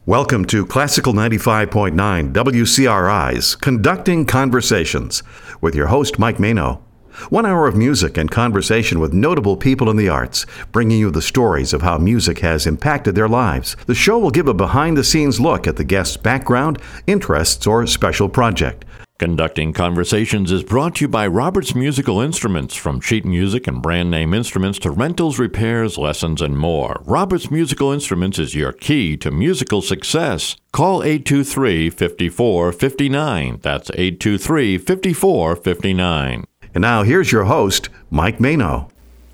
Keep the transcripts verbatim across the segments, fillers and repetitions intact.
Welcome to Classical ninety-five point nine W C R I's Conducting Conversations with your host, Mike Mano. One hour of music and conversation with notable people in the arts, bringing you the stories of how music has impacted their lives. The show will give a behind-the-scenes look at the guest's background, interests, or special project. Conducting Conversations is brought to you by Roberts Musical Instruments, from sheet music and brand name instruments to rentals, repairs, lessons, and more. Roberts Musical Instruments is your key to musical success. Call eight two three, five four five nine. That's eight two three, five four five nine. And now here's your host, Mike Mano.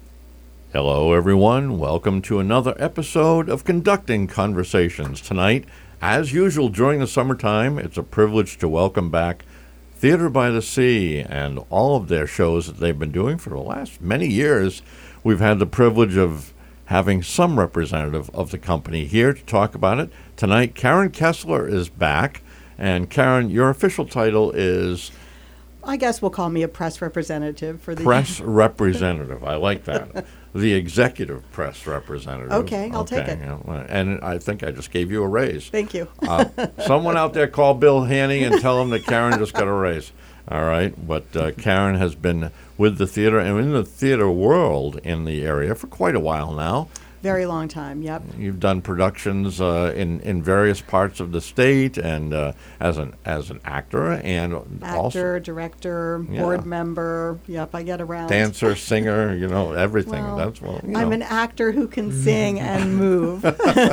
Hello, everyone. Welcome to another episode of Conducting Conversations. Tonight, as usual during the summertime, it's a privilege to welcome back Theater by the Sea and all of their shows that they've been doing for the last many years. We've had the privilege of having some representative of the company here to talk about it. Tonight, Karen Kessler is back. And Karen, your official title is... I guess we'll call me a press representative for the... Press representative. I like that. The executive press representative. Okay, I'll okay, take it. Yeah. And I think I just gave you a raise. Thank you. uh, someone out there call Bill Haney and tell him that Karen just got a raise. All right. But uh, Karen has been with the theater and in the theater world in the area for quite a while now. Very long time, yep. You've done productions uh, in in various parts of the state, and uh, as an as an actor and actor, also director, yeah. board member. Yep, I get around. Dancer, singer, you know, everything. Well, that's well. You know. I'm an actor who can sing and move.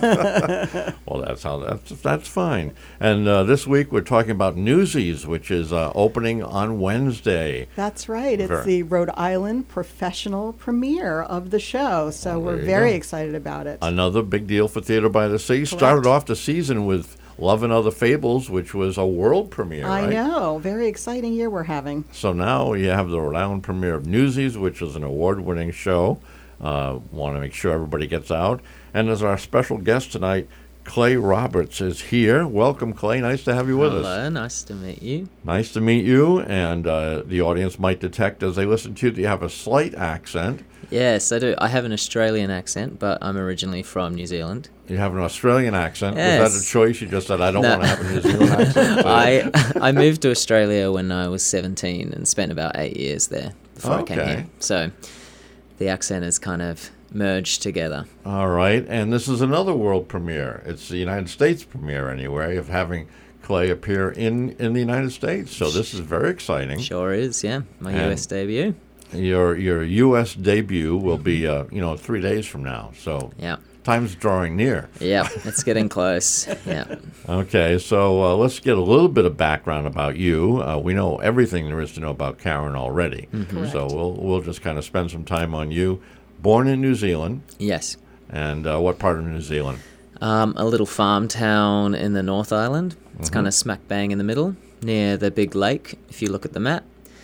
Well, that's how that's that's fine. And uh, this week we're talking about Newsies, which is uh, opening on Wednesday. That's right. It's very. the Rhode Island professional premiere of the show, so well, we're very go. excited about it. Another big deal for Theater by the Sea. Correct. Started off the season with Love and Other Fables, which was a world premiere, I right? know. Very exciting year we're having. So now you have the Rhode Island premiere of Newsies, which is an award-winning show. Uh, want to make sure everybody gets out. And as our special guest tonight, Clay Roberts is here. Welcome, Clay. Nice to have you with Hello, us. Hello, nice to meet you. Nice to meet you. And uh, the audience might detect as they listen to you that you have a slight accent. Yes, I do. I have an Australian accent, but I'm originally from New Zealand. You have an Australian accent. Yes. Was that a choice? You just said, I don't No. want to have a New Zealand accent. I I moved to Australia when I was seventeen and spent about eight years there before I came Okay. here. So the accent is kind of merged together. All right. And this is another world premiere. It's the United States premiere, anyway, of having Clay appear in, in the United States. So this is very exciting. Sure is, yeah. My And U S debut. Your your U S debut will be, uh, you know, three days from now. So Yeah. time's drawing near. Yeah, it's getting close. Yeah. Okay, so uh, let's get a little bit of background about you. Uh, we know everything there is to know about Karen already. Correct. So we'll we'll just kind of spend some time on you. Born in New Zealand, Yes. and uh, what part of New Zealand? Um, a little farm town in the North Island. It's Mm-hmm. kind of smack bang in the middle, near the big lake, if you look at the map.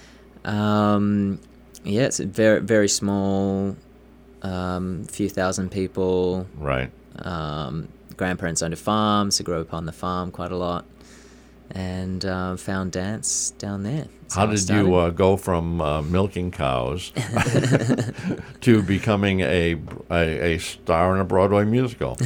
Um, yeah, it's a very, very small, um, few thousand people. Right. Um, grandparents owned a farm, so grew up on the farm quite a lot. And uh, found dance down there. That's How I did started. you uh, go from uh, milking cows to becoming a, a a star in a Broadway musical?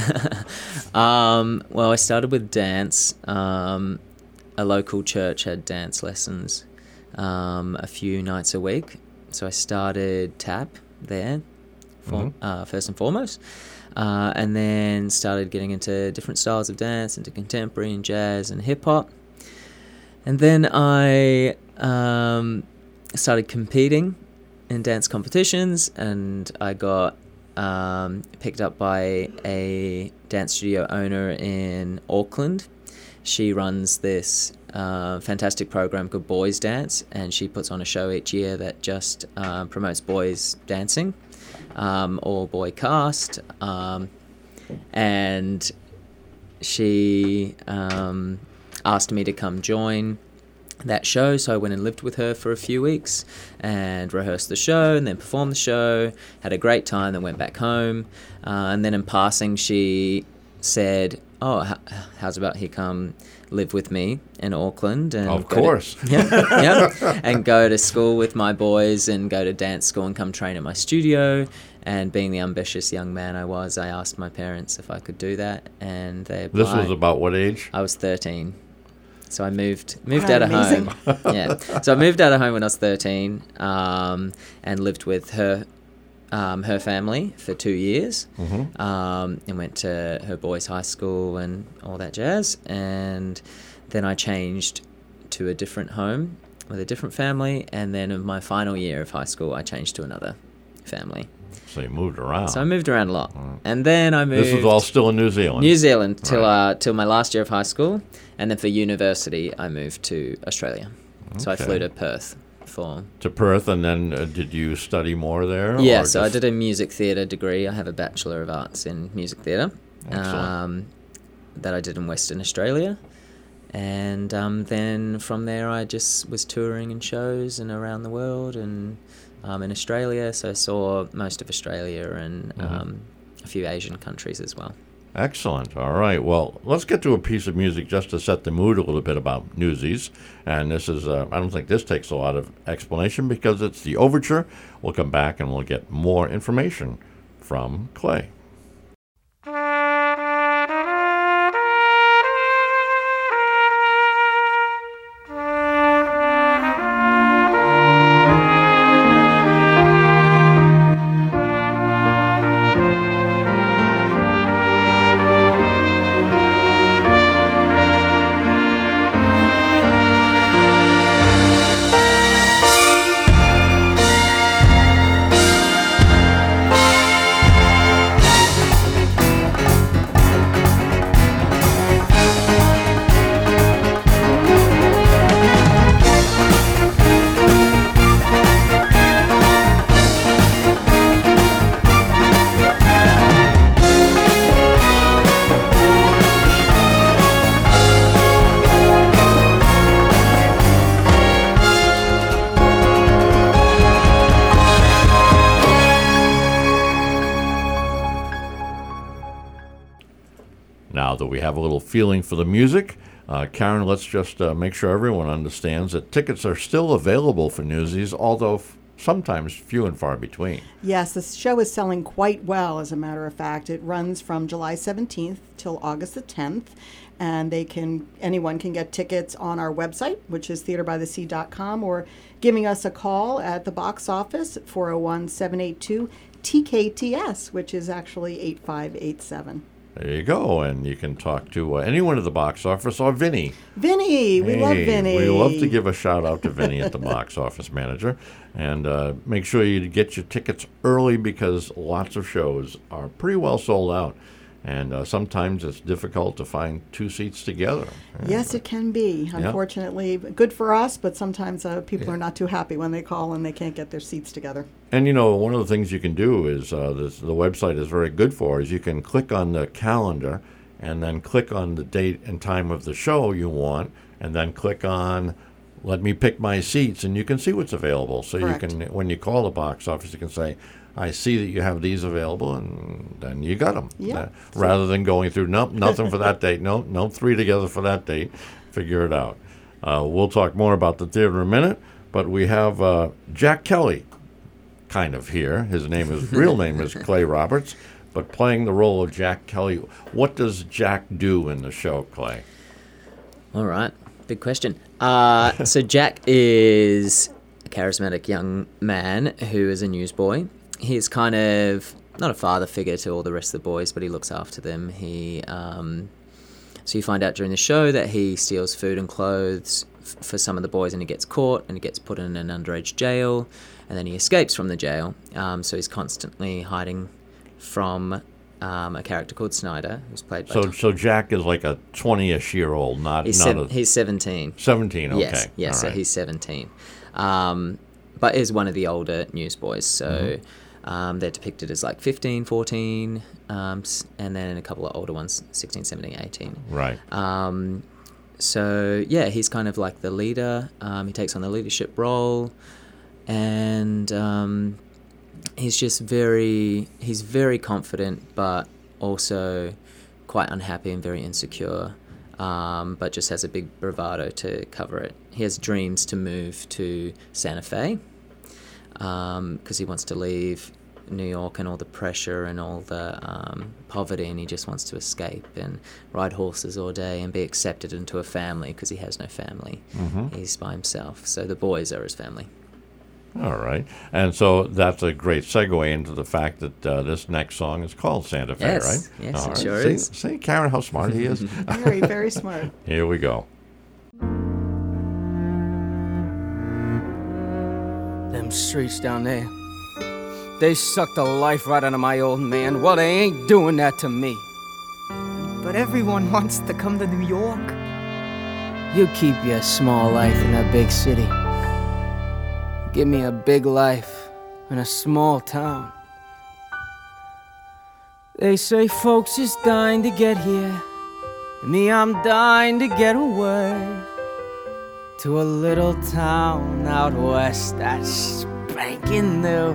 Um, well, I started with dance. Um, a local church had dance lessons um, a few nights a week. So I started tap there, for, Mhm. uh, first and foremost. Uh, and then started getting into different styles of dance, into contemporary and jazz and hip-hop. And then I um, started competing in dance competitions, and I got um, picked up by a dance studio owner in Auckland. She runs this uh, fantastic program called Boys Dance, and she puts on a show each year that just uh, promotes boys dancing, um, all boy cast, um, and she um, asked me to come join that show, so I went and lived with her for a few weeks and rehearsed the show and then performed the show, had a great time, then went back home, uh, and then in passing she said, oh, h- how's about he come live with me in Auckland? And Of go to- course. yeah, yeah, and go to school with my boys and go to dance school and come train at my studio. And being the ambitious young man I was, I asked my parents if I could do that, and they applied. This was about what age? I was thirteen. So I moved moved Isn't out that of amazing? home. Yeah. So I moved out of home when I was thirteen, um, and lived with her um, her family for two years, Mm-hmm. um, and went to her boys' high school and all that jazz. And then I changed to a different home with a different family, and then in my final year of high school, I changed to another family. So you moved around. So I moved around a lot, and then I moved. This was all still in New Zealand. New Zealand till Right. uh, till my last year of high school, and then for university I moved to Australia. So I Okay. flew to Perth for. To Perth, and then uh, did you study more there? Yeah, or so I just- did a music theatre degree. I have a Bachelor of Arts in Music Theatre, Excellent. um, that I did in Western Australia, and um, then from there I just was touring in shows and around the world and um, in Australia. So I saw most of Australia and Mhm. um, a few Asian countries as well. Excellent. All right. Well, let's get to a piece of music just to set the mood a little bit about Newsies. And this is, uh, I don't think this takes a lot of explanation because it's the overture. We'll come back and we'll get more information from Clay. Now that we have a little feeling for the music, uh, Karen, let's just uh, make sure everyone understands that tickets are still available for Newsies, although f- sometimes few and far between. Yes, the show is selling quite well, as a matter of fact. It runs from July seventeenth till August the tenth, and they can anyone can get tickets on our website, which is theater by the sea dot com, or giving us a call at the box office at four oh one, seven eight two, T K T S, which is actually eight five eight seven. There you go, and you can talk to uh, anyone at the box office or Vinny. Vinny, we love Hey, Vinny. We love to give a shout out to Vinny at the box office manager. And uh, make sure you get your tickets early because lots of shows are pretty well sold out. And uh, sometimes it's difficult to find two seats together. Yes, it can be. Unfortunately, good for us, but sometimes uh, people are not too happy when they call and they can't get their seats together. And, you know, one of the things you can do is uh, this, the website is very good for is you can click on the calendar and then click on the date and time of the show you want and then click on let me pick my seats and you can see what's available. So Correct. you can, when you call the box office, you can say, I see that you have these available, and then you got them. Yeah. Uh, rather than going through, nope, nothing for that date, nope, nope, three together for that date, figure it out. Uh, we'll talk more about the theater in a minute, but we have uh, Jack Kelly kind of here. His name is, real name is Clay Roberts, but playing the role of Jack Kelly. What does Jack do in the show, Clay? All right, big question. Uh, so Jack is a charismatic young man who is a newsboy. He's kind of not a father figure to all the rest of the boys, but he looks after them. He um, so you find out during the show that he steals food and clothes f- for some of the boys, and he gets caught and he gets put in an underage jail, and then he escapes from the jail. Um, so he's constantly hiding from um, a character called Snyder, who's played by. So, Tom- so Jack is like a twenty-ish year old, not he's, not sev- a he's seventeen. seventeen. Okay, Yes, yes. all So right. he's seventeen, um, but is one of the older newsboys. So Mm-hmm. um, they're depicted as like fifteen, fourteen, um, s- and then a couple of older ones, sixteen, seventeen, eighteen. right. Um, so yeah, he's kind of like the leader. Um, he takes on the leadership role, and um, he's just very he's very confident, but also quite unhappy and very insecure, um, but just has a big bravado to cover it. He has dreams to move to Santa Fe because um, he wants to leave New York and all the pressure and all the um, poverty, and he just wants to escape and ride horses all day and be accepted into a family because he has no family. Mm-hmm. He's by himself. So the boys are his family. All right. And so that's a great segue into the fact that uh, this next song is called Santa Fe, yes. right? Yes, all it right. sure see, is. See, Karen, how smart he is? Very, very smart. Here we go. Them streets down there, they suck the life right out of my old man. Well, they ain't doing that to me. But everyone wants to come to New York. You keep your small life in a big city. Give me a big life in a small town. They say folks is dying to get here. Me, I'm dying to get away to a little town out west that's spanking new.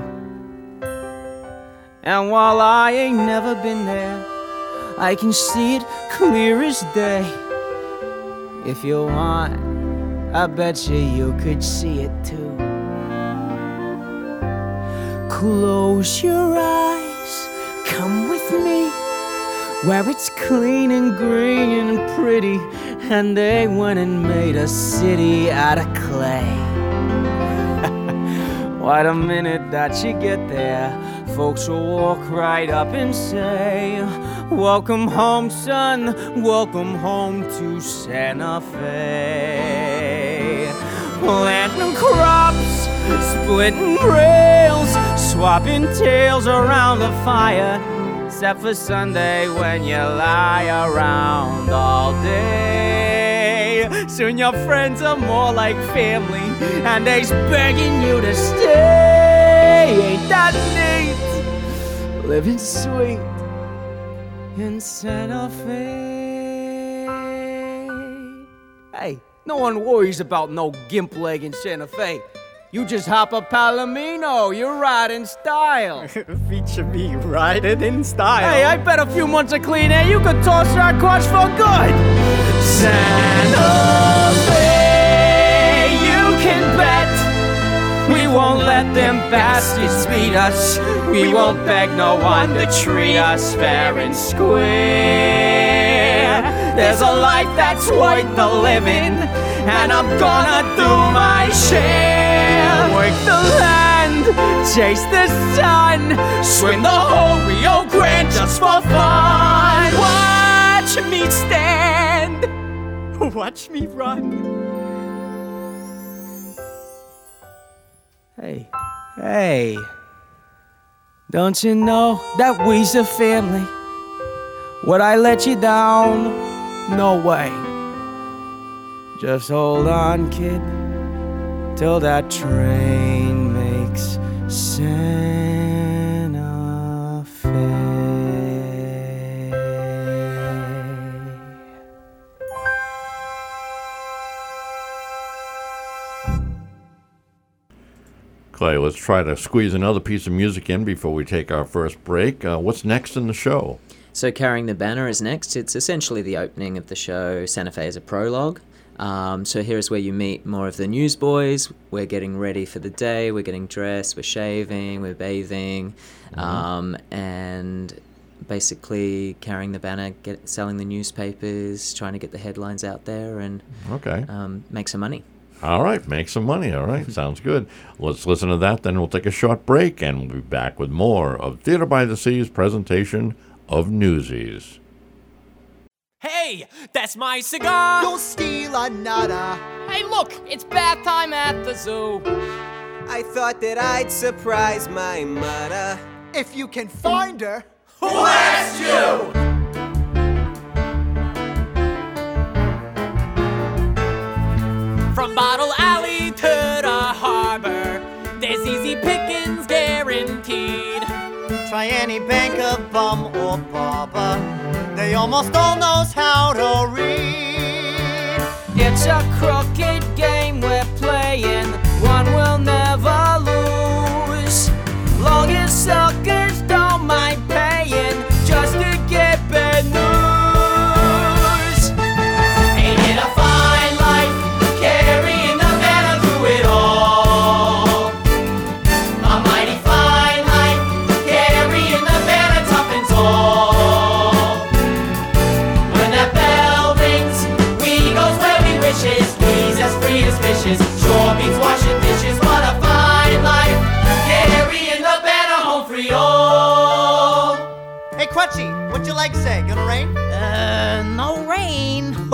And while I ain't never been there, I can see it clear as day. If you want, I bet you you could see it too. Close your eyes, come with me, where it's clean and green and pretty, and they went and made a city out of clay. Why, the minute that you get there, folks will walk right up and say, welcome home, son, welcome home to Santa Fe. Planting crops, splitting rails, swapping tales around the fire, except for Sunday when you lie around all day. Soon your friends are more like family, and they's begging you to stay. Ain't that neat? Living sweet in Santa Fe. Hey, no one worries about no gimp leg in Santa Fe. You just hop a Palomino, you ride in style. Feature me riding in style. Hey, I bet a few months of clean air you could toss our quads for good. Santa Fe, you can bet we won't let them bastards beat us. We won't beg no one to treat us fair and square. There's a life that's worth the living, and I'm gonna do my share. Work the land, chase the sun, swim the whole Rio Grande just for fun. Watch me stand, Watch me run. Hey, hey, don't you know that we's a family? Would I let you down? No way. Just hold on, kid, till that train makes Santa Fe. Clay, let's try to squeeze another piece of music in before we take our first break. Uh, what's next in the show? So Carrying the Banner is next. It's essentially the opening of the show. Santa Fe is a prologue. Um, so here's where you meet more of the newsboys. We're getting ready for the day. We're getting dressed. We're shaving. We're bathing. Mm-hmm. Um, and basically carrying the banner, get, selling the newspapers, trying to get the headlines out there and okay. um, make some money. All right, make some money. All right, sounds good. Let's listen to that, then we'll take a short break, and we'll be back with more of Theater by the Sea's presentation of Newsies. Hey, that's my cigar! Don't steal another. Hey, look, it's bath time at the zoo. I thought that I'd surprise my mother. If you can find her. Who asked you? From Bottle Alley to the harbor, there's easy pickings guaranteed. Try any banker, bum, or barber. They almost all knows how to read. It's a crooked game we're playing, one we'll never lose. Long as suckers don't mind paying just to get bad news.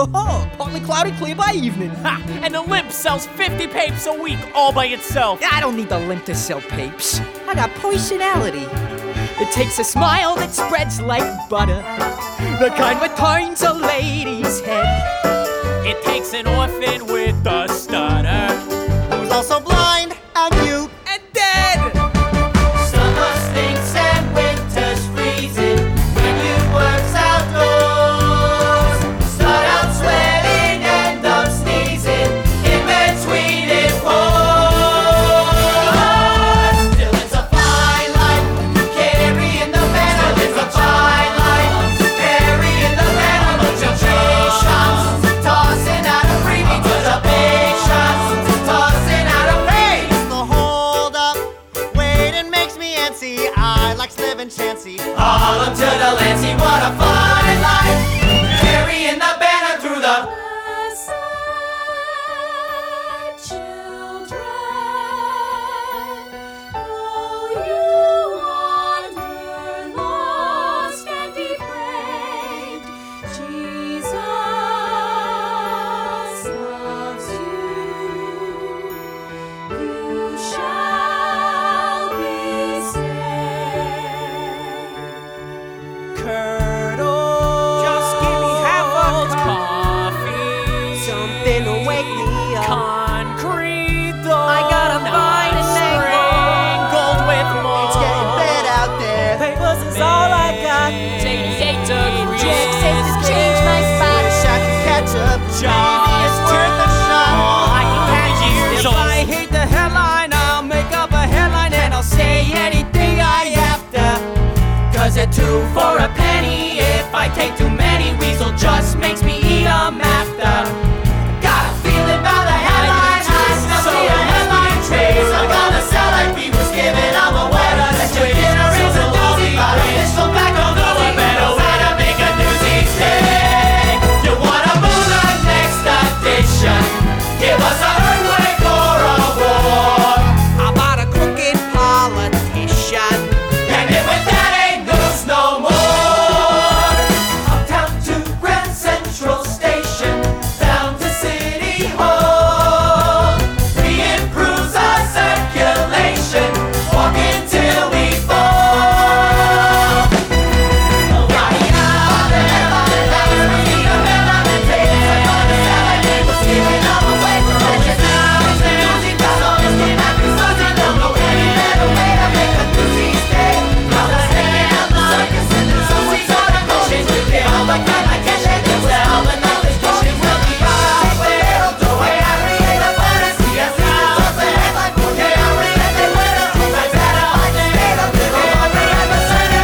Oh, partly cloudy, clear by evening. Ha! And the limp sells fifty papes a week all by itself. I don't need the limp to sell papes. I got personality. It takes a smile that spreads like butter, the kind that turns a lady's head. It takes an orphan with a stutter, who's also blind and mute and dead. Summer stinks and winter's freezing when you work's outdoors. Start out sweating, end up sneezing in between it pours. Still it's a fine life, carrying the banner. Still it's a fine life, carrying the banner. But your patience, tossing out a freebie to the patience, tossing out a freebie. The hold up, waiting makes me antsy. I like living chancy. Harlem to the Lancey, what a fine life, carrying the banner through the It's worth a shot. I can catch years. If I hate the headline, I'll make up a headline and I'll say anything I have to. Cause a two for a penny, if I take too many, Weasel just makes me eat 'em after. Got a feeling about the headline, I still see a headline trace. I'm gonna sell like we was giving, I'm a wetter that your dinner is a doozy. But it's so back on the a better way to make a newsy stay. You wanna move the next edition, give us a earthquake or a war. How about a crooked politician? And if with that ain't news no more. Uptown to Grand Central Station, down to City Hall. We improves our circulation, walking till we fall. Nobody out there, we need a man on the table. Somebody sound like he was giving them away. But just now it's the music that's always been happy. So they don't know any better way to make a newsy stay. Now the stand, the circus, and the Susie's on a mission. They all like that, I guess they do well. But now this mission will be out there. The way I create a fantasy, I see the source of headline. Okay, I read that they win a few times better. I stayed up to the every episode.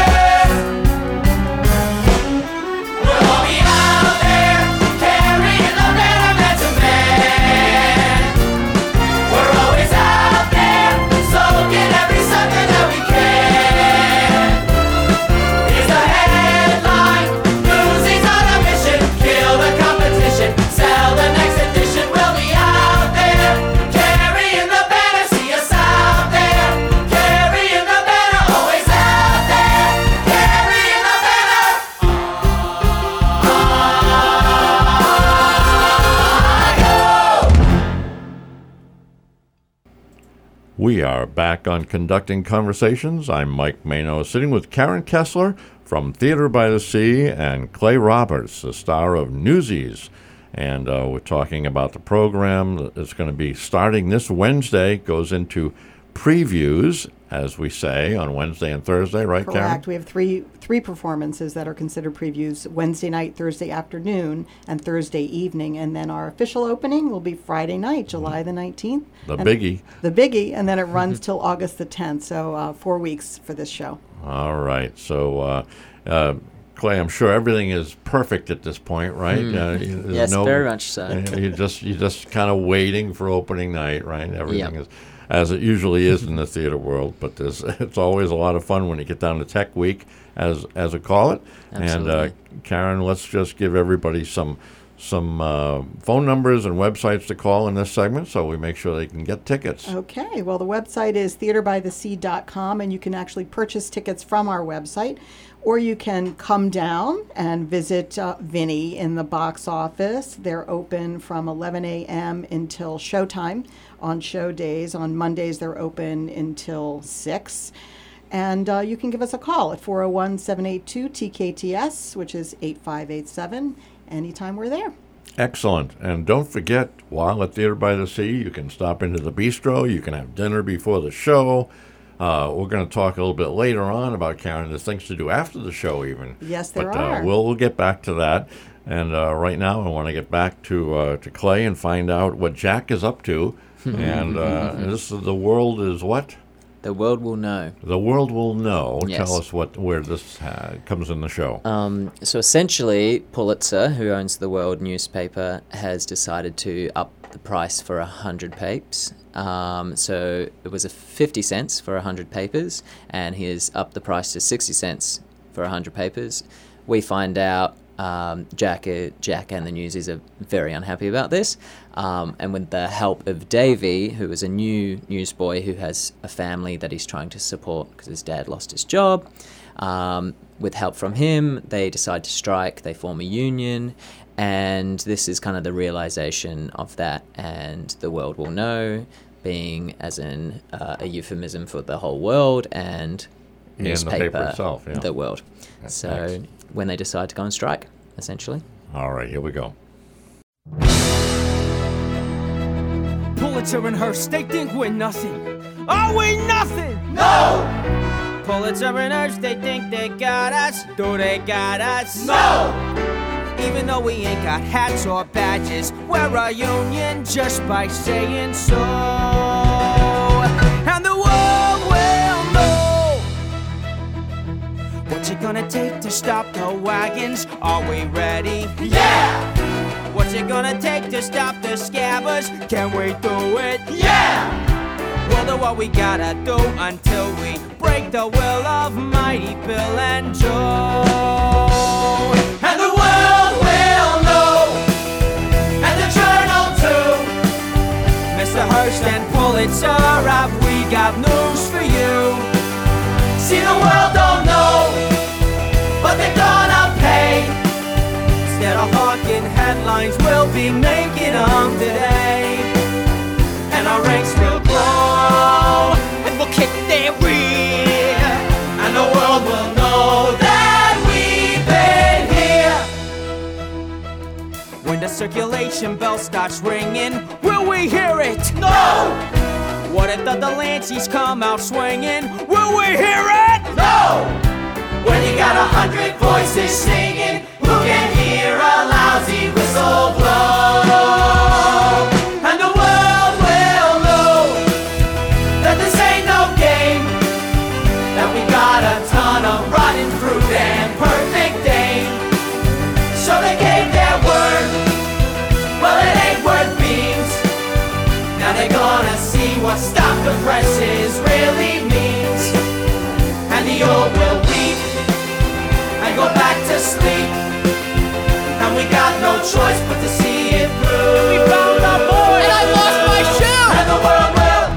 We'll all be out there, carrying the banner man to man. We're always out there, soaking every sucker that we can. Here's the headline, Newsies on a mission, kill the competition, sell the next edition. We'll be out there, carrying the banner, see us out there, carrying the banner, always out there, carrying the banner. We are back on Conducting Conversations. I'm Mike Mano, sitting with Karen Kessler from Theater by the Sea and Clay Roberts, the star of Newsies. And uh, we're talking about the program that's going to be starting this Wednesday, goes into previews, as we say, on Wednesday and Thursday, right, Karen? Correct. We have three three performances that are considered previews: Wednesday night, Thursday afternoon, and Thursday evening. And then our official opening will be Friday night, July the nineteenth. The And biggie. The biggie, and then it runs till August the tenth. So uh, four weeks for this show. All right. So, uh, uh, Clay, I'm sure everything is perfect at this point, right? Mm. Uh, you- there's Yes, no- very much so. uh, You just you're just kind of waiting for opening night, right? Everything Yep. is as it usually is in the theater world, but there's it's always a lot of fun when you get down to Tech Week, as as we call it. And uh, Absolutely. Karen, let's just give everybody some some uh, phone numbers and websites to call in this segment so we make sure they can get tickets. Okay, well, the website is theater by the sea dot com, and you can actually purchase tickets from our website, or you can come down and visit uh, Vinny in the box office. They're open from eleven a.m. until showtime on show days. On Mondays, they're open until six. And uh, you can give us a call at four oh one, seven eight two, T K T S, which is eight five eight seven, anytime we're there. Excellent. And don't forget, while at Theater by the Sea, you can stop into the bistro. You can have dinner before the show. Uh, we're going to talk a little bit later on about, Karen, there's things to do after the show even. Yes, there but, are. Uh, we'll, we'll get back to that. And uh, right now I want to get back to uh, to Clay and find out what Jack is up to. and uh, this is, the world is what? The world will know. The world will know. Yes. Tell us what where this uh, comes in the show. Um, so essentially, Pulitzer, who owns the World newspaper, has decided to up the price for one hundred papers. Um, so it was a fifty cents for one hundred papers, and he has upped the price to sixty cents for one hundred papers. We find out um, Jack, uh, Jack and the Newsies are very unhappy about this. Um, and with the help of Davey, who is a new newsboy who has a family that he's trying to support because his dad lost his job, um, with help from him, they decide to strike. They form a union, and this is kind of the realization of that. And the world will know, being as in uh, a euphemism for the whole world, and And the newspaper, paper itself, yeah. the world. That's so nice. when they decide to go on strike, essentially. All right, here we go. Pulitzer and Hearst, they think we're nothing. Are we nothing? No! Pulitzer and Hearst, they think they got us. Do they got us? No! Even though we ain't got hats or badges, we're a union just by saying so. And the world will know. What's it gonna take to stop the wagons? Are we ready? Yeah! What's it gonna take to stop the scabbers? Can we do it? Yeah! We'll do what we gotta do until we break the will of mighty Bill and Joe. And the world will know, and the journal too. Mister Hearst and Pulitzer, have we got news for you? See, the world don't know, but they're gonna pay. Instead of hawking headlines, we'll be making them today. And our ranks will grow, and we'll kick their rear. And the world will know that we've been here. When the circulation bell starts ringing, will we hear it? No! What if the Delanceys come out swinging? Will we hear it? No! When you got a hundred voices singing, who can hear a lousy whistle blow? And the world will know that this ain't no game, that we got a ton of rotten fruit and perfect aim. So they gave their word, well it ain't worth beans. Now they're gonna see what stop the presses really means. And the old will weep and go back to sleep, and we got no choice but to see it through. We found our boy, and I lost my shoe, and the world will.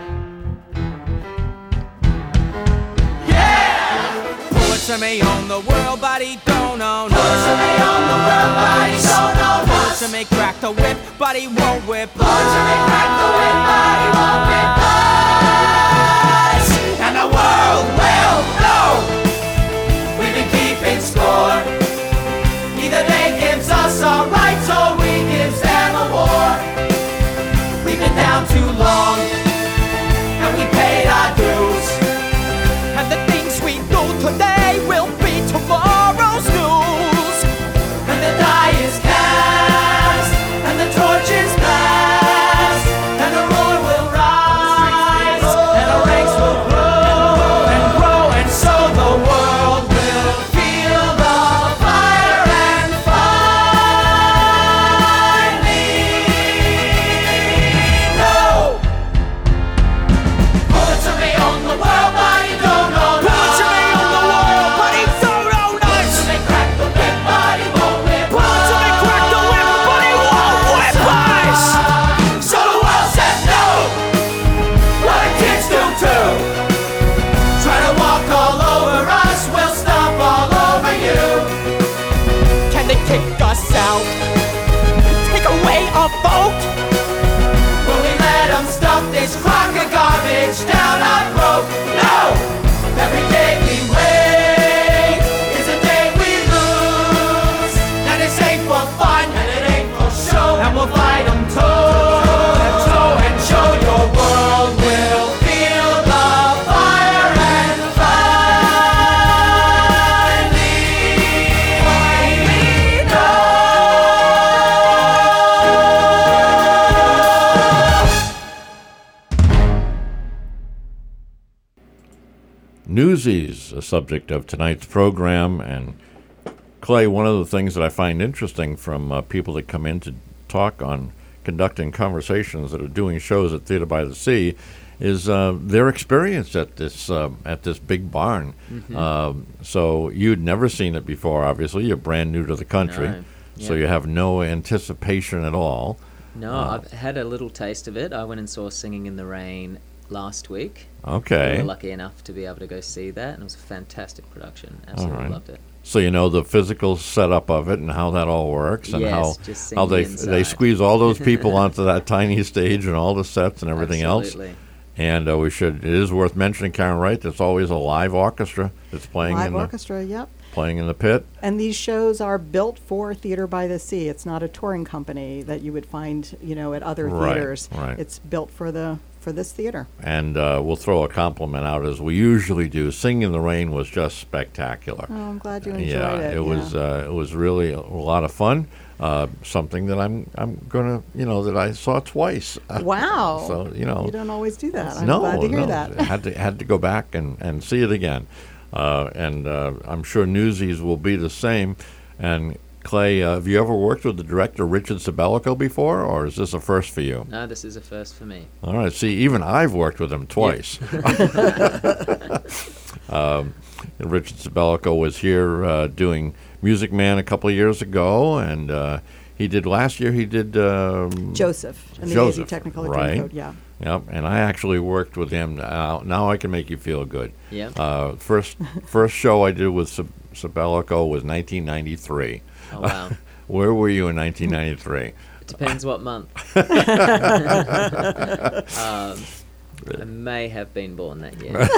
Yeah! Pulitzer may own the world, but he don't own us. Pulitzer may own the world, but he don't own us. Pulitzer may crack the whip, but he won't whip us. Pulitzer may crack the whip, but he won't whip us. And the world will know we've been keeping score. Either they gives us our rights or we gives them a war. We've been down too long, and we paid our dues. And the things we do today will be tomorrow's news. And the die is cast, and the torch is passed, and the roar will rise. smoked? Will we let them stuff this crock of garbage down our throat? No! Every day we wait is a day we lose. And this ain't for fun, and it ain't for show. And we'll fight them toe to toe and show your world will feel the fire and finally know. Newsies, a subject of tonight's program. And Clay, one of the things that I find interesting from uh, people that come in to talk on conducting conversations that are doing shows at Theater by the Sea is uh, their experience at this uh, at this big barn. Mm-hmm. Um, so you'd never seen it before, obviously. You're brand new to the country, No. so Yeah. you have no anticipation at all. No, Uh, I've had a little taste of it. I went and saw Singing in the Rain last week. We Okay. were lucky enough to be able to go see that, and it was a fantastic production. Absolutely right. loved it. So you know the physical setup of it and how that all works, and Yes, how just how seeing they the they inside. squeeze all those people onto that tiny stage and all the sets and everything Absolutely. else. And uh, we should. It is worth mentioning, Karen, right? There's always a live orchestra that's playing Live in the orchestra, yep. playing in the pit. And these shows are built for Theater by the Sea. It's not a touring company that you would find, you know, at other Right, theaters. right. It's built for the for this theater. And uh, we'll throw a compliment out as we usually do. Singing in the Rain was just spectacular. Oh, I'm glad you enjoyed yeah, it. it was uh, it was really a, a lot of fun. Uh, something that I'm I'm gonna you know that I saw twice. Wow. So you know You don't always do that. I'm no, glad to hear no, that. had to had to go back and, and see it again, uh, and uh, I'm sure Newsies will be the same. And Clay, uh, have you ever worked with the director Richard Sabellico before, or is this a first for you? No, this is a first for me. All right. See, even I've worked with him twice. um, and Richard Sabellico was here uh, doing Music Man a couple of years ago, and uh, he did last year. He did um, Joseph and the Joseph, A Z Technical right? Code, yeah. Yep, and I actually worked with him. Now, now I can make you feel good. Yeah. Uh, first, first show I did with Sab- Sabellico was nineteen ninety-three. Oh, wow. Where were you in nineteen ninety-three? It depends what month. um, I may have been born that year.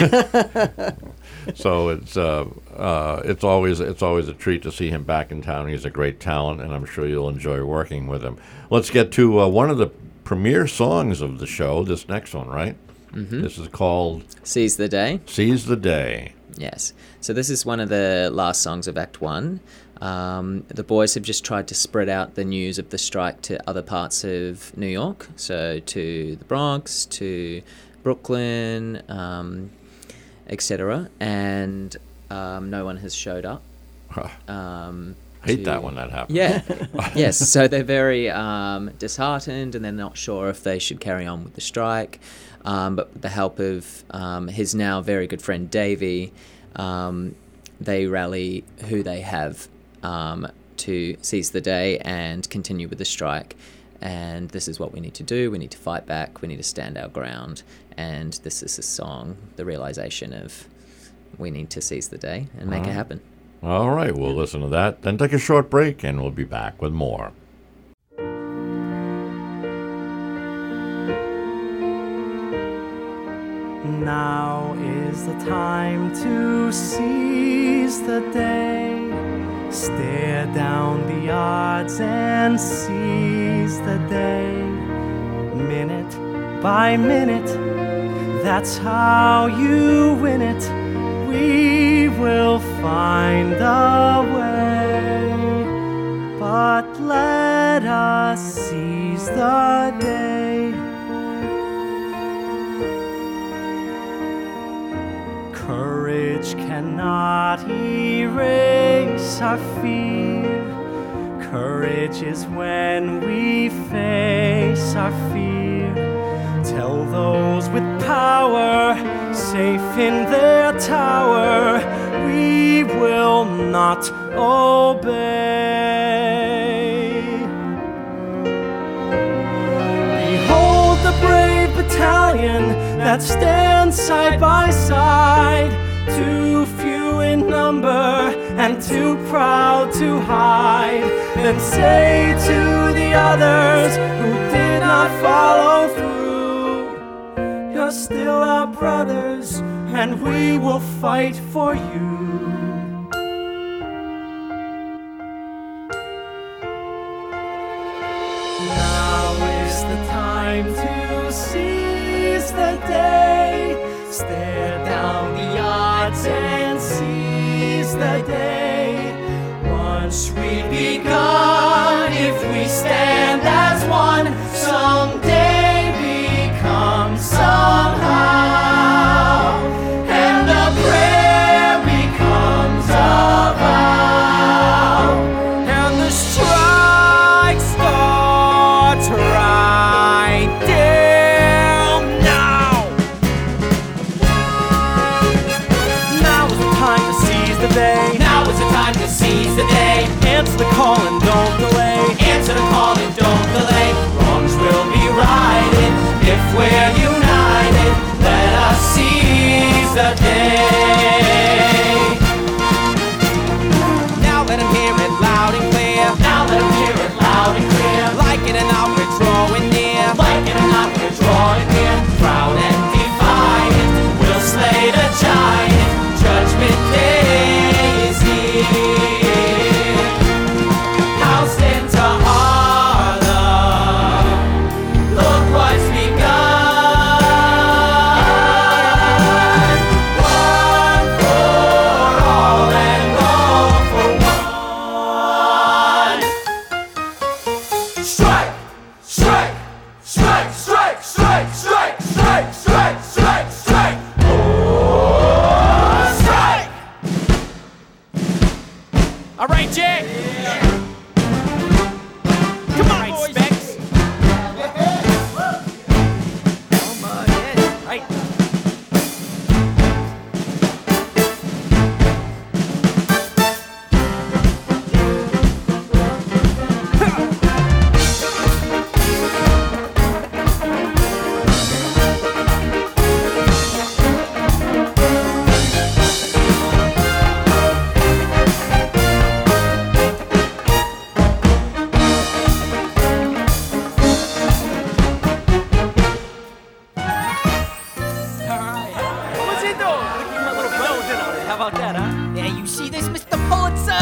So it's uh, uh, it's always it's always a treat to see him back in town. He's a great talent, and I'm sure you'll enjoy working with him. Let's get to uh, one of the premier songs of the show. This next one, right? Mm-hmm. This is called Seize the Day. "Seize the Day." Yes. So this is one of the last songs of Act One. Um, the boys have just tried to spread out the news of the strike to other parts of New York, so to the Bronx, to Brooklyn, um, et cetera. And um, no one has showed up. Um, Hate to- that when that happens. Yeah. Yes. So they're very um, disheartened, and they're not sure if they should carry on with the strike. Um, but with the help of um, his now very good friend Davey, um, they rally who they have um, to seize the day and continue with the strike. And this is what we need to do. We need to fight back. We need to stand our ground. And this is a song, the realization of we need to seize the day and make it happen. All right, we'll listen to that, then take a short break, and we'll be back with more. Now is the time to seize the day. Stare down the odds and seize the day. Minute by minute, that's how you win it. We will find a way, but let us seize the day. Courage cannot erase our fear. Courage is when we face our fear. Tell those with power, safe in their tower, we will not obey. Behold the brave battalion that stands side by side, too few in number and too proud to hide. Then say to the others who did still our brothers, and we will fight for you. Now is the time to seize the day. Stare down the odds and seize the day. Once we've begun, if we stand as one, someday become somehow, and the prayer becomes a vow, and the strike starts right there now. Now is the time to seize the day. Now is the time to seize the day. Answer the call and don't delay. Answer the call and don't delay. Wrongs will be righted if we're united. Let us seize the day. Now let 'em hear it loud and clear. Now let 'em hear it loud and clear. Like it or not, we're drawing near. Like it or not, we're drawing near. Proud and defiant, we'll slay the giant. Judgment Day is here. Housed into Harlem, look what's begun. One for all and all for one. Strike! Strike! Strike! Strike! Strike! Strike! Strike! Strike! Strike! Strike! Oh, strike! All right, Jay. Come on, boys. Specs. Come on, yeah. Right. What's he doing? Look at my little nose in on it. How about that, huh? Yeah, you see this, Mister Pulitzer?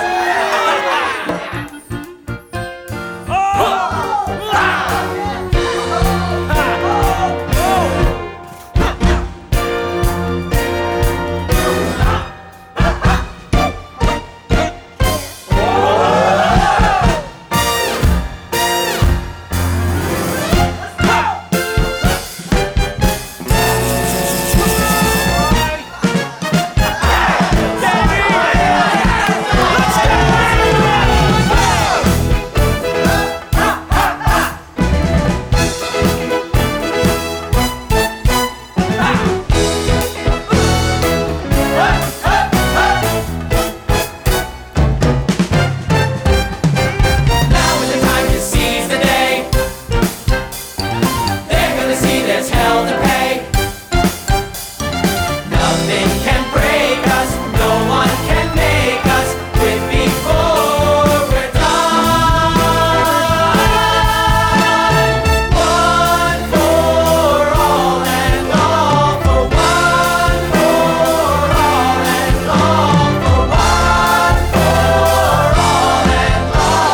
Now is the time to seize the day. They're gonna see there's hell to pay. Nothing can break us, no one can make us quit before we're done. One for all and all for one for all and all for one for all and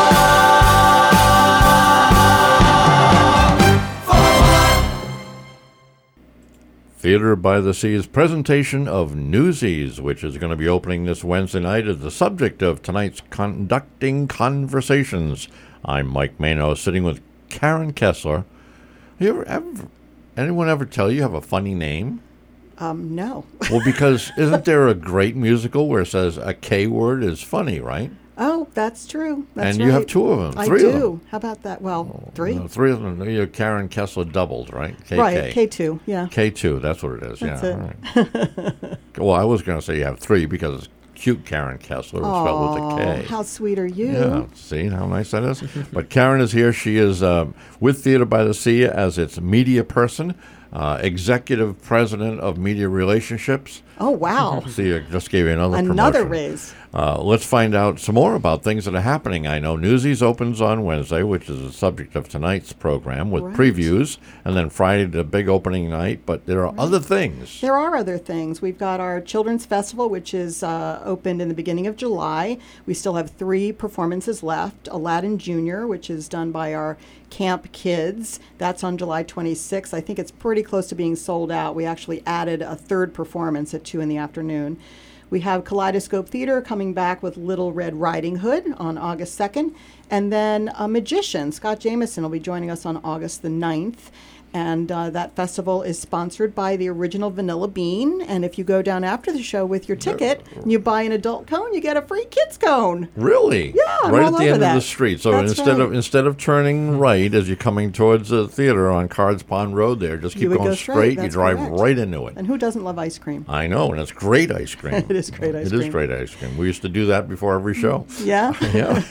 Theater by the Sea's presentation of Newsies, which is going to be opening this Wednesday night, is the subject of tonight's Conducting Conversations. I'm Mike Mano, sitting with Karen Kessler. You ever, ever anyone ever tell you you have a funny name? Um, no. Well, because isn't there a great musical where it says a K word is funny, right? Oh, that's true. That's And you have right. two of them, I three do. of them. How about that? Well, three. No, three of them. You're Karen Kessler doubled, right? K K. Right, K two, yeah. K two, that's what it is. That's yeah. it. All right. Well, I was going to say you have three because cute Karen Kessler was spelled with a K. How sweet are you? Yeah, see how nice that is? But Karen is here. She is um, with Theater by the Sea as its media person. uh, executive president of media relationships. Oh, wow. See, I just gave you another Another promotion. raise. Uh, let's find out some more about things that are happening. I know Newsies opens on Wednesday, which is the subject of tonight's program, with Right. previews, and then Friday the big opening night. But there are other things. There are other things. We've got our Children's Festival, which is uh, opened in the beginning of July. We still have three performances left. Aladdin Junior, which is done by our Camp Kids. That's on July twenty-sixth. I think it's pretty close to being sold out. We actually added a third performance at two in the afternoon. We have Kaleidoscope Theater coming back with Little Red Riding Hood on August second. And then a magician, Scott Jameson, will be joining us on August the ninth. And uh, that festival is sponsored by the original Vanilla Bean. And if you go down after the show with your ticket and you buy an adult cone, you get a free kids cone. Really? Yeah, I'm right all at the over end that. of the street. So That's instead of right. instead of turning right as you're coming towards the theater on Cards Pond Road, there, just You keep would going go straight, straight. You that's drive correct. right into it. And who doesn't love ice cream? I know, and it's great ice cream. It is great ice It cream. is great ice cream. We used to do that before every show. Yeah. Yeah.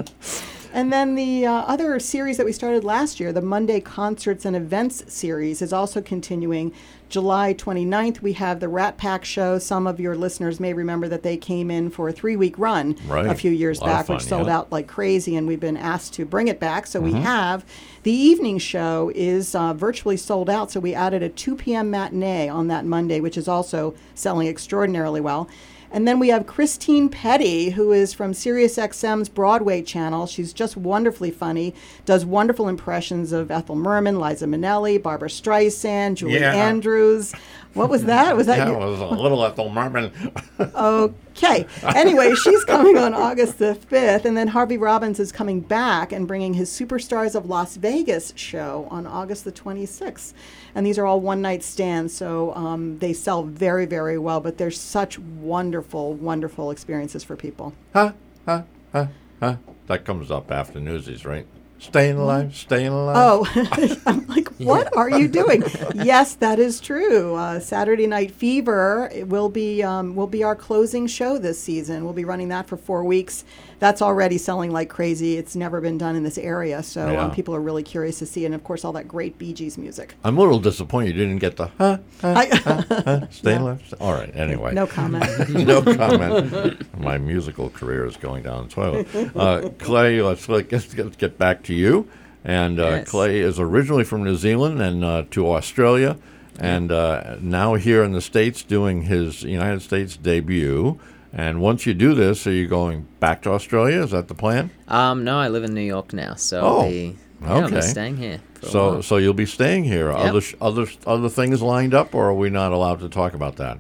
And then the uh, other series that we started last year, the Monday Concerts and Events series, is also continuing. July twenty-ninth, we have the Rat Pack show. Some of your listeners may remember that they came in for a three-week run Right. a few years A lot of back, which fun, sold yeah. out like crazy, and we've been asked to bring it back. So we Mhm. have. The evening show is uh, virtually sold out, so we added a two p.m. matinee on that Monday, which is also selling extraordinarily well. And then we have Christine Petty, who is from SiriusXM's Broadway channel. She's just wonderfully funny, does wonderful impressions of Ethel Merman, Liza Minnelli, Barbara Streisand, Julie Yeah. Andrews. What was that? Was that Yeah, you? it was a little Ethel Merman. Okay. Anyway, she's coming on August the fifth, and then Harvey Robbins is coming back and bringing his Superstars of Las Vegas show on August the twenty-sixth. And these are all one-night stands, so um, they sell very, very well, but they're such wonderful, wonderful experiences for people. Huh? Huh? Huh? Huh? That comes up after Newsies, right? Staying alive, staying alive. Oh, I'm like, what are you doing? Yes, that is true. Uh, Saturday Night Fever it will be um, will be our closing show this season. We'll be running that for four weeks. That's already selling like crazy. It's never been done in this area, so Yeah. um, people are really curious to see it. And of course, all that great Bee Gees music. I'm a little disappointed you didn't get the huh, huh, I- huh, huh, staying No. alive. All right, anyway. No comment. No comment. My musical career is going down the toilet. Uh, Clay, let's, let's, let's get back to you. And uh, Yes. Clay is originally from New Zealand and uh, to Australia, and uh, now here in the States doing his United States debut. And once you do this, are you going back to Australia? Is that the plan? Um, no, I live in New York now, so Oh, I'll be, yeah, I'll be okay. staying here. For a So, while. so you'll be staying here. Yep. Other, sh- other, other things lined up, or are we not allowed to talk about that?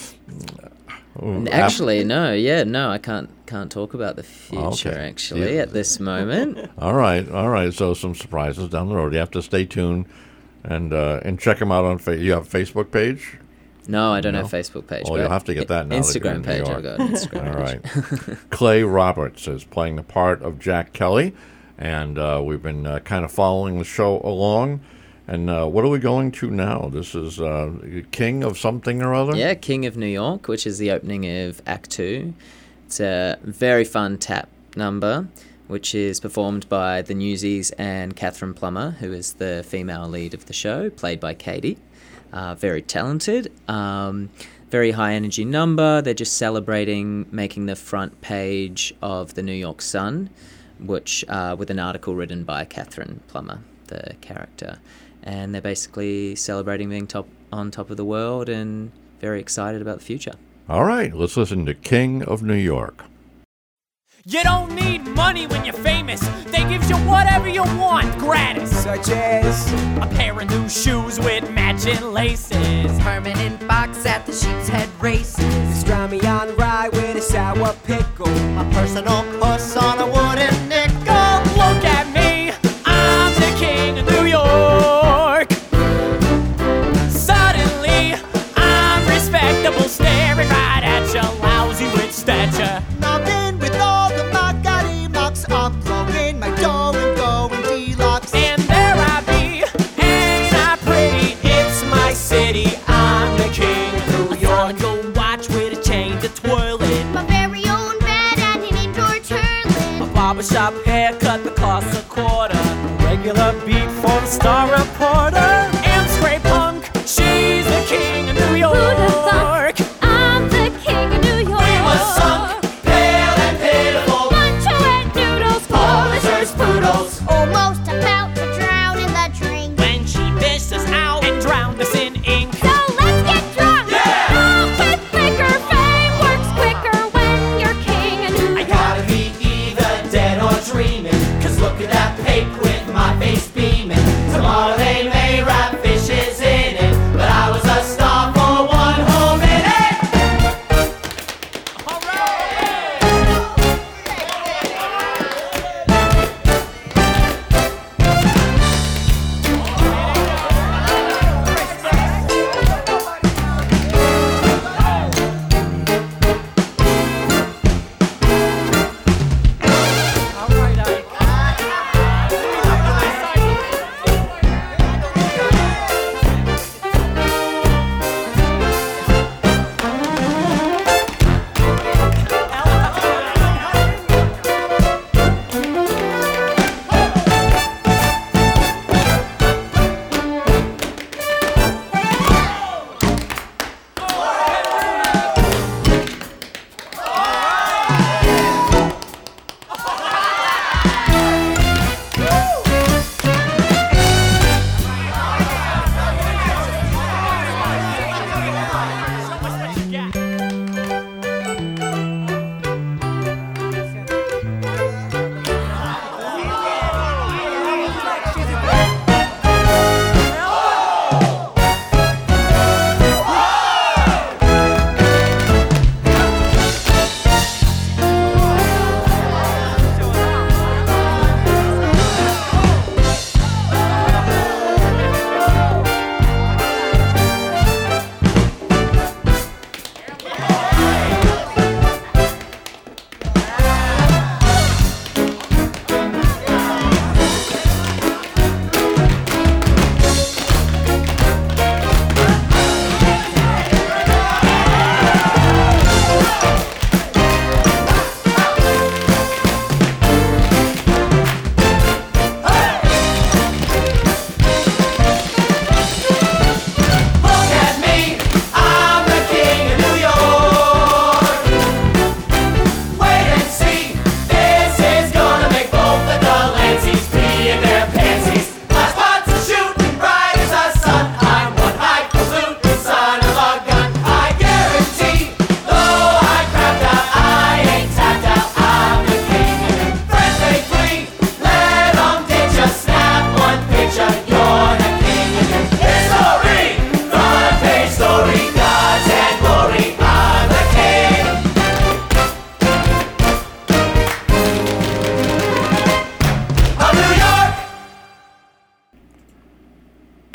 Ooh, Actually, no, yeah, no, I can't can't talk about the future Okay. actually Yeah. at this moment. All right, all right. So some surprises down the road. You have to stay tuned and uh, and check them out on Facebook. You have a Facebook page? No, I don't No? have a Facebook page. Well, but you'll have to get that now that you're in Instagram New page. York. I've got an Instagram All page. right. Clay Roberts is playing the part of Jack Kelly, and uh, we've been uh, kind of following the show along. And uh, what are we going to now? This is uh, King of something or other? Yeah, King of New York, which is the opening of Act Two. It's a very fun tap number, which is performed by the Newsies and Catherine Plummer, who is the female lead of the show, played by Katie. Uh, very talented. Um, very high energy number. They're just celebrating making the front page of the New York Sun, which uh, with an article written by Catherine Plummer, the character. And they're basically celebrating being top on top of the world and very excited about the future. All right, let's listen to King of New York. You don't need money when you're famous. They give you whatever you want, gratis. Such as A pair of new shoes with matching laces. Permanent box at the Sheep's Head races. pastrami on rye with a sour pickle. A personal puss on a wooden nickel. Look at me, I'm the king of New York. Suddenly, I'm respectable, staring right at you, lousy with stature. Knocking with all the Macari mocks. I'm blowing my dough and going deluxe. And there I be, ain't I pretty? It's my city, I'm the king of New York. A gold watch with a chain to twirl it. My very own bed and an indoor turlet. A barbershop haircut that costs a quarter. Regular beat for the Star Reporter. And scrape punk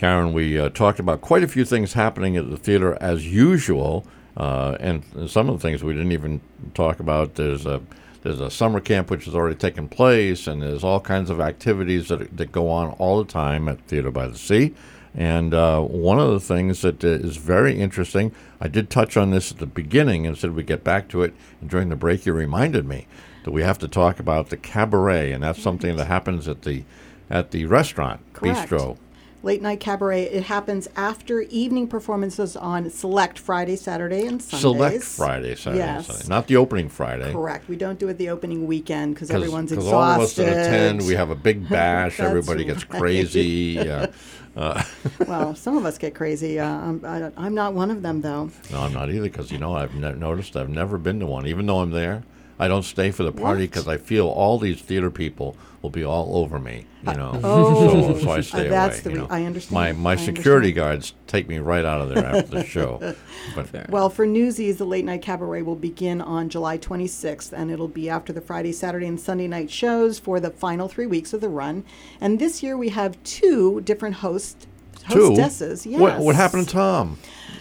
Karen, we uh, talked about quite a few things happening at the theater as usual, uh, and some of the things we didn't even talk about. There's a there's a summer camp which has already taken place, and there's all kinds of activities that that go on all the time at Theater by the Sea. And uh, one of the things that uh, is very interesting, I did touch on this at the beginning and said we'd get back to it. And during the break, you reminded me that we have to talk about the cabaret, and that's something that happens at the at the restaurant, Correct. Bistro. Late Night Cabaret. It happens after evening performances on Select Friday, Saturday, and Sundays. Select Friday, Saturday, Yes. and Sunday. Not the opening Friday. Correct. We don't do it the opening weekend because everyone's Because exhausted. all of us that attend, we have a big bash. That's Everybody gets right. crazy. Uh, uh, Well, some of us get crazy. Uh, I'm, I, I'm not one of them, though. no, I'm not either because, you know, I've ne- noticed I've never been to one. Even though I'm there, I don't stay for the party What? because I feel all these theater people will be all over me, you know. Oh. so, so I stay Uh, that's away. the you re- know. I understand. My, my I security understand. guards take me right out of there after the show. But Well, for Newsies, the Late Night Cabaret will begin on July twenty-sixth, and it'll be after the Friday, Saturday, and Sunday night shows for the final three weeks of the run. And this year we have two different host two, hostesses. Yes. what, what happened to Tom?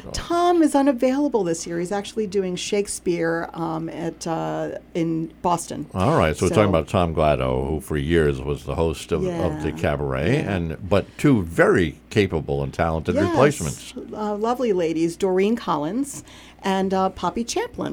Tom is unavailable this year. He's actually doing Shakespeare um, at uh, in Boston. All right, so, we're talking about Tom Glado, who for years was the host of, of the Yeah, cabaret, yeah. and but two very capable and talented Yes, replacements. uh, lovely ladies, Doreen Collins and uh, Poppy Champlin.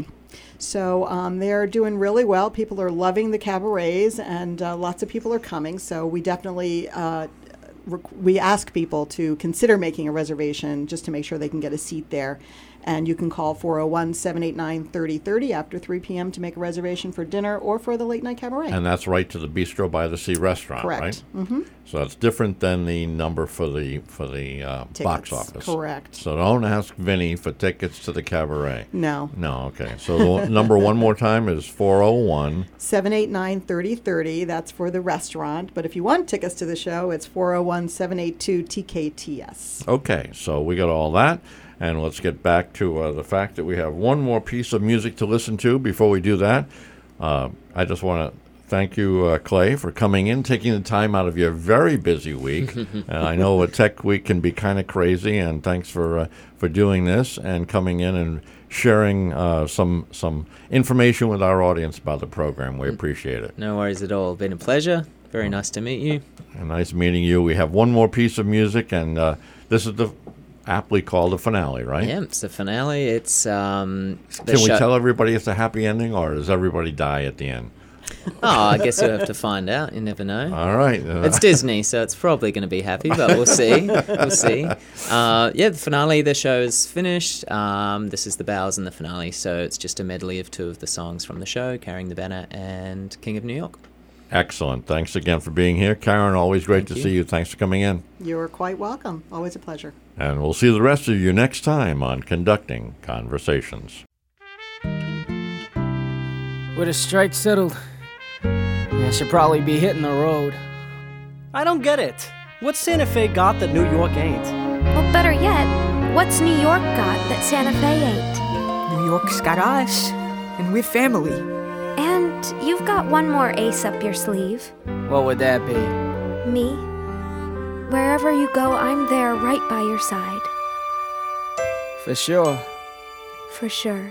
So um, they're doing really well. People are loving the cabarets, and uh, lots of people are coming. So we definitely uh, rec- we ask people to consider making a reservation just to make sure they can get a seat there. And you can call four oh one, seven eight nine, three oh three oh after three p.m. to make a reservation for dinner or for the Late Night Cabaret. And that's right to the Bistro by the Sea restaurant, Correct. right? Mm-hmm. So it's different than the number for the for the uh, box Tickets, office. correct. So don't ask Vinny for tickets to the cabaret. No. No, okay. So the number one more time is four oh one. seven eight nine, three oh three oh. That's for the restaurant. But if you want tickets to the show, it's four oh one, seven eight two, T K T S. Okay, so we got all that. And let's get back to uh, the fact that we have one more piece of music to listen to. Before we do that, uh, I just want to thank you, uh, Clay, for coming in, taking the time out of your very busy week. And I know a tech week can be kind of crazy, and thanks for uh, for doing this and coming in and sharing uh, some some information with our audience about the program. We appreciate it. No worries at all. Been a pleasure. Very nice to meet you. And nice meeting you. We have one more piece of music, and uh, this is the aptly called the finale, right? Yeah, it's the finale. It's um. the Can we show- tell everybody it's a happy ending, or does everybody die at the end? Oh, I guess you'll have to find out. You never know. All right. It's Disney, so it's probably going to be happy, but we'll see. We'll see. Uh, yeah, the finale, the show is finished. Um, this is the bows and the finale, so it's just a medley of two of the songs from the show, Carrying the Banner and King of New York. Excellent. Thanks again for being here. Karen, always great Thank to you. see you. Thanks for coming in. You're quite welcome. Always a pleasure. And we'll see the rest of you next time on Conducting Conversations. With a strike settled, I should probably be hitting the road. I don't get it. What's Santa Fe got that New York ain't? Well, better yet, what's New York got that Santa Fe ain't? New York's got us, and we're family. And you've got one more ace up your sleeve. What would that be? Me. Wherever you go, I'm there right by your side. For sure. For sure.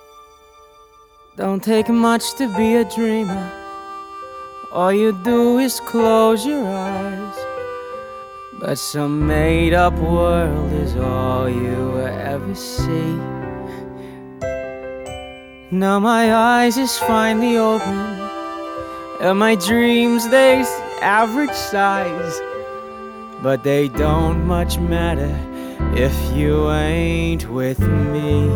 Don't take much to be a dreamer. All you do is close your eyes. But some made-up world is all you ever see. Now my eyes is finally open, and my dreams, they's average size. But they don't much matter if you ain't with me.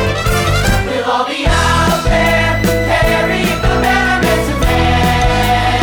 We'll all be out there carrying the banner to man.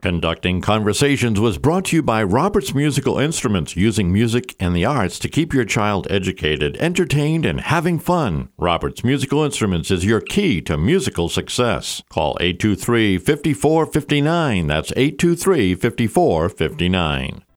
Conducting Conversations was brought to you by Roberts Musical Instruments, using music and the arts to keep your child educated, entertained, and having fun. Roberts Musical Instruments is your key to musical success. Call eight two three, five four five nine. That's eight two three, five four five nine.